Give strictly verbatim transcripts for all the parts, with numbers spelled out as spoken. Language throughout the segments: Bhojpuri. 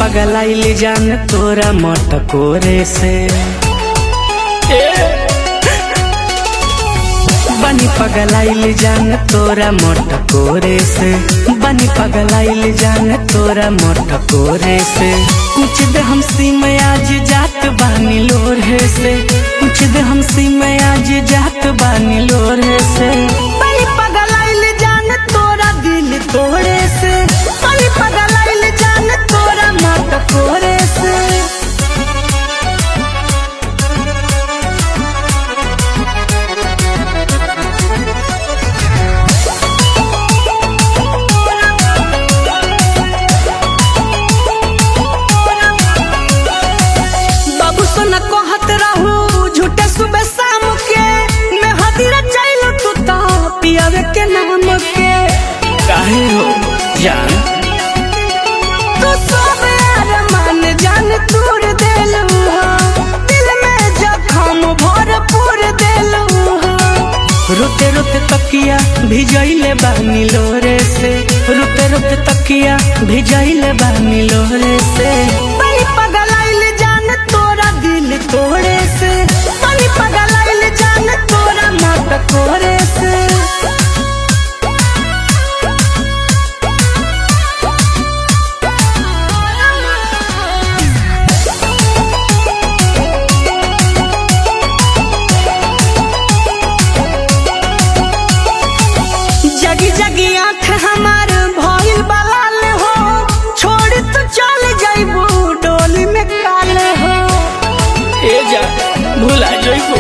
पगलाइल जान तोरा मटकोरे से, बनी पगलाइल जान तोरा मटकोरे से, बनी पगलाइल जान तोरा मटकोरे से। कुछ दे हमसी में आज जात बानी लोरे से, कुछ दे हमसी में आज जात बानी लोरे से। बनी पगलाइल जान तोरा दिल तोड़े से, बनी पगलाइल जान तोरा मटकोरे से। सुबह शाम के मैं हदीरा चाइलो तू ता पियावे के नाम के काहे हो जान तू सब अरमान जान तोड़ देलू हो, दिल में जखम भरपूर देलू हो। रोते रोते तकिया भिजैले बानी लोरे से, रोते रोते तकिया भिजैले बानी लोरे से। बड़ी पगलाइल जान तोरा दिल तोड़े से, पगलाइल जान तोरा मटकोरे से। जगी जगी आँख हमार भइल बलाल हो, छोड़ तू चल जाइबू डोली में काले हो। ए जा भुला जाइबू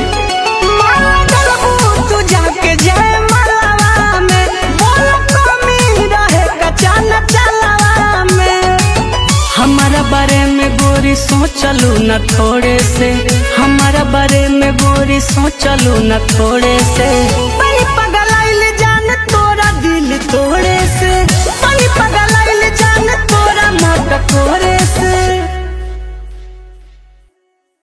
तू जाके जाए मलावा में, बोलो कमी रहे कचाना चलावा में। हमारा बारे में गोरी सोचलू न थोड़े से, हमारा बारे में गोरी सोचलू न थोड़े से। बड़ी पगलाइल जान तोरा दिल तोड़े से, बड़ी पगलाइल जान तोरा मटकोरे से।